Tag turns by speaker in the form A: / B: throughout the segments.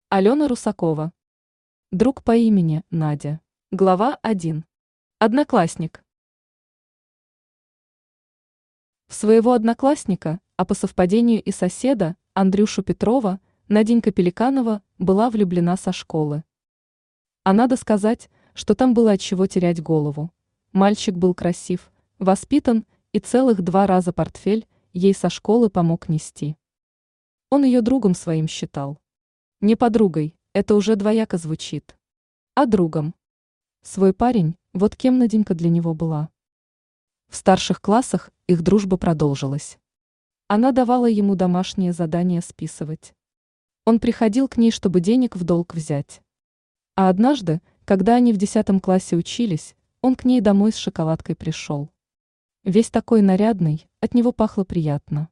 A: Алена Русакова. Друг по имени Надя. Глава 1. Одноклассник. В своего одноклассника, а по совпадению и соседа, Андрюшу Петрова, Наденька Пеликанова была влюблена со школы. А надо сказать, что там было от чего терять голову. Мальчик был красив, воспитан и целых 2 раза портфель ей со школы помог нести. Он ее другом своим считал. Не подругой, это уже двояко звучит. А другом. Свой парень, вот кем Наденька для него была. В старших классах их дружба продолжилась. Она давала ему домашние задания списывать. Он приходил к ней, чтобы денег в долг взять. А однажды, когда они в 10 классе учились, он к ней домой с шоколадкой пришел. Весь такой нарядный, от него пахло приятно.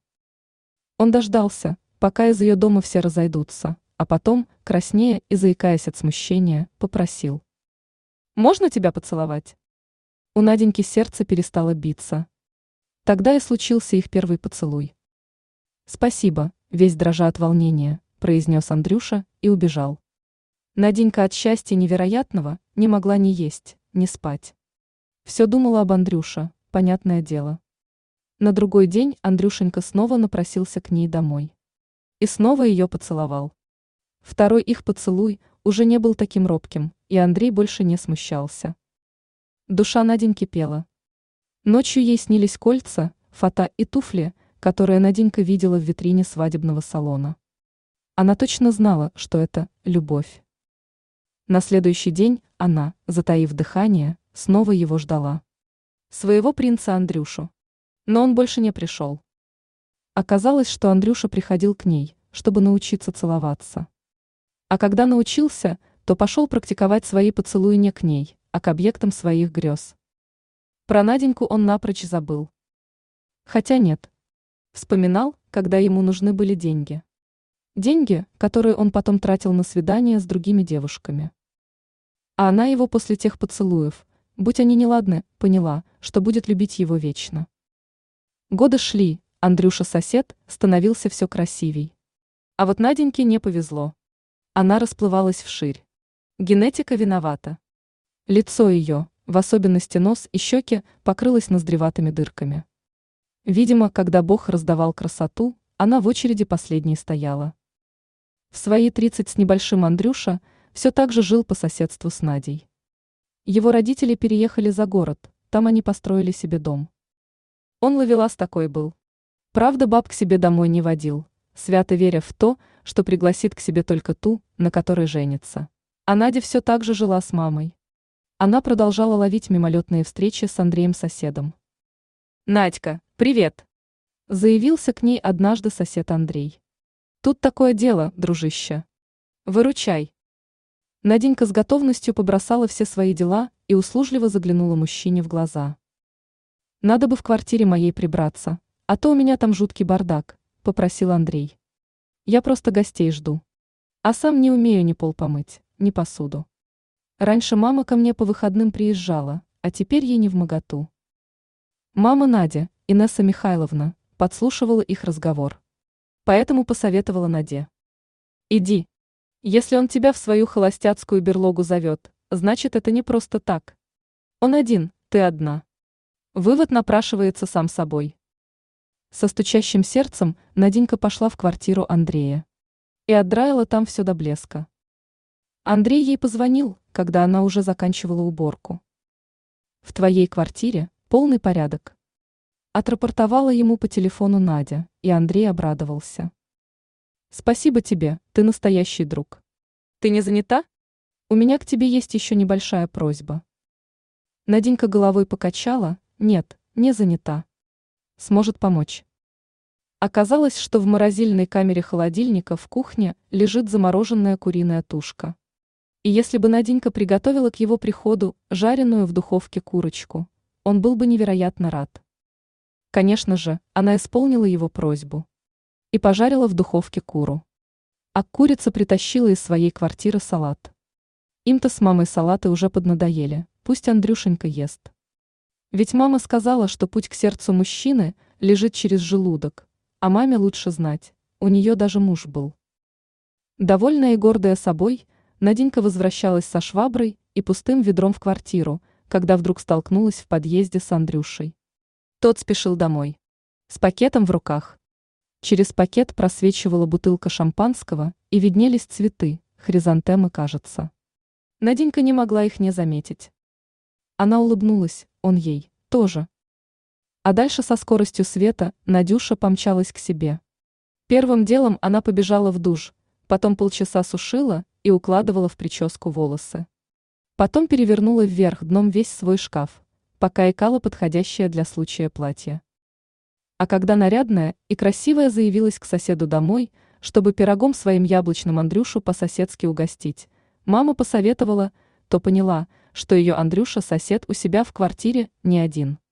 A: Он дождался, пока из ее дома все разойдутся, а потом, краснея и заикаясь от смущения, попросил. «Можно тебя поцеловать?» У Наденьки сердце перестало биться. Тогда и случился их первый поцелуй. «Спасибо», весь дрожа от волнения, произнес Андрюша и убежал. Наденька от счастья невероятного не могла ни есть, ни спать. Все думала об Андрюше, понятное дело. На другой день Андрюшенька снова напросился к ней домой. И снова ее поцеловал. Второй их поцелуй уже не был таким робким, и Андрей больше не смущался. Душа Наденьки пела. Ночью ей снились кольца, фата и туфли, которые Наденька видела в витрине свадебного салона. Она точно знала, что это любовь. На следующий день она, затаив дыхание, снова его ждала. Своего принца Андрюшу. Но он больше не пришел. Оказалось, что Андрюша приходил к ней, чтобы научиться целоваться. А когда научился, то пошел практиковать свои поцелуи не к ней, а к объектам своих грез. Про Наденьку он напрочь забыл. Хотя нет. Вспоминал, когда ему нужны были деньги. Деньги, которые он потом тратил на свидания с другими девушками. А она его после тех поцелуев, будь они неладны, поняла, что будет любить его вечно. Годы шли, Андрюша-сосед становился все красивей. А вот Наденьке не повезло. Она расплывалась вширь. Генетика виновата. Лицо ее, в особенности нос и щеки, покрылось ноздреватыми дырками. Видимо, когда Бог раздавал красоту, она в очереди последней стояла. В свои 30 с небольшим Андрюша все так же жил по соседству с Надей. Его родители переехали за город, там они построили себе дом. Он ловелас такой был. Правда, баб к себе домой не водил, свято веря в то, что пригласит к себе только ту, на которой женится. А Надя все так же жила с мамой. Она продолжала ловить мимолетные встречи с Андреем-соседом. «Надька, привет!» Заявился к ней однажды сосед Андрей. «Тут такое дело, дружище. Выручай». Наденька с готовностью побросала все свои дела и услужливо заглянула мужчине в глаза. «Надо бы в квартире моей прибраться, а то у меня там жуткий бардак», — попросил Андрей. «Я просто гостей жду. А сам не умею ни пол помыть, ни посуду. Раньше мама ко мне по выходным приезжала, а теперь ей не вмоготу». Мама Надя, Инесса Михайловна, подслушивала их разговор. Поэтому посоветовала Наде. «Иди. Если он тебя в свою холостяцкую берлогу зовет, значит, это не просто так. Он один, ты одна. Вывод напрашивается сам собой». Со стучащим сердцем Наденька пошла в квартиру Андрея. И отдраила там все до блеска. Андрей ей позвонил, когда она уже заканчивала уборку. «В твоей квартире полный порядок». Отрапортовала ему по телефону Надя, и Андрей обрадовался. «Спасибо тебе, ты настоящий друг. Ты не занята? У меня к тебе есть еще небольшая просьба». Наденька головой покачала: «Нет, не занята. Сможет помочь». Оказалось, что в морозильной камере холодильника в кухне лежит замороженная куриная тушка. И если бы Наденька приготовила к его приходу жареную в духовке курочку, он был бы невероятно рад. Конечно же, она исполнила его просьбу и пожарила в духовке куру. А к курице притащила из своей квартиры салат. Им-то с мамой салаты уже поднадоели, пусть Андрюшенька ест. Ведь мама сказала, что путь к сердцу мужчины лежит через желудок, а маме лучше знать, у нее даже муж был. Довольная и гордая собой, Наденька возвращалась со шваброй и пустым ведром в квартиру, когда вдруг столкнулась в подъезде с Андрюшей. Тот спешил домой. С пакетом в руках. Через пакет просвечивала бутылка шампанского и виднелись цветы, хризантемы, кажется. Наденька не могла их не заметить. Она улыбнулась, он ей тоже. А дальше со скоростью света Надюша помчалась к себе. Первым делом она побежала в душ, потом полчаса сушила и укладывала в прическу волосы. Потом перевернула вверх дном весь свой шкаф, пока икала подходящее для случая платье. А когда нарядная и красивая заявилась к соседу домой, чтобы пирогом своим яблочным Андрюшу по-соседски угостить, мама посоветовала, то поняла, что ее Андрюша сосед у себя в квартире не один.